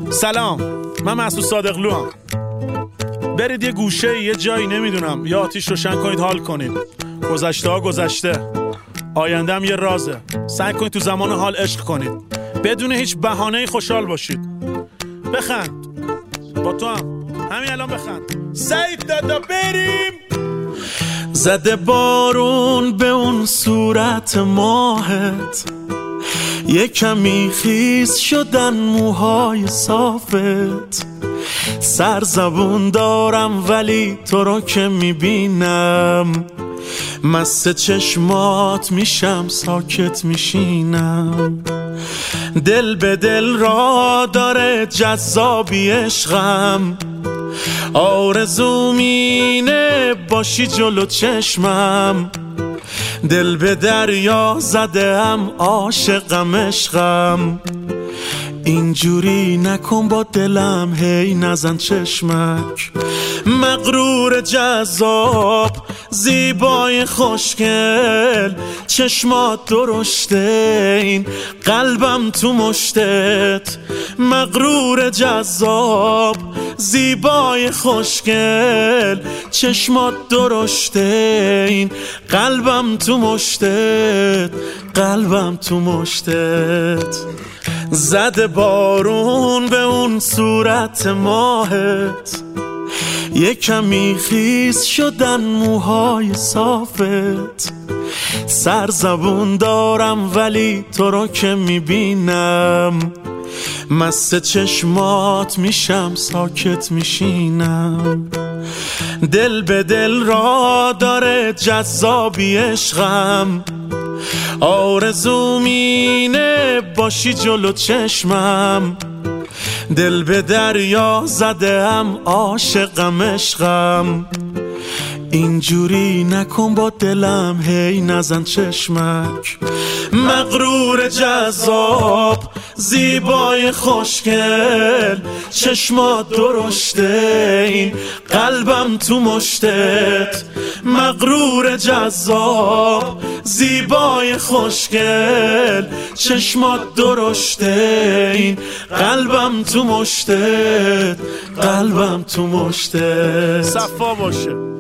سلام، من مسعود صادقلو هم. برید یه گوشه یه جایی نمیدونم یا آتیش روشن کنید حال کنید. گذشته ها گذشته، آینده هم یه رازه. سعی کنید تو زمان حال عشق کنید، بدون هیچ بهانه‌ای خوشحال باشید. بخند، با تو هم همین الان بخند. سعید دادا بریم. زده بارون به اون صورت ماهت، یه کمی خیس شدن موهای صافت. سرزبون دارم ولی تو رو که میبینم، مست چشمات میشم ساکت میشینم. دل به دل را داره جذابی عشقم، آرزوم اینه باشی جلو چشمم. دل به دریا زده هم عاشقم عشقم، اینجوری نکن با دلم هی نزن چشمک. مغرور جذاب زیبای خوشگل، چشمات درشته این قلبم تو مشتت. مغرور جذاب زیبای خوشگل، چشمات درشته این قلبم تو مشتت. قلبم تو مشتت. زده بارون به اون صورت ماهت، یه کمی خیس شدن موهای صافت. سرزبون دارم ولی تو رو که میبینم، مست چشمات میشم ساکت میشینم. دل به دل را داره جذابی عشقم، آرزوم اینه باشی جلو چشمم. دل به دریا زده هم عاشقم عشقم، اینجوری نکن با دلم هی نزن چشمک. مغرور جذاب زیبای خوشگل، چشمات درشته این قلبم تو مشتت. مغرور جذاب زیبای خوشگل، چشمات درشته این قلبم تو مشتت. قلبم تو مشتت. صفا باشه.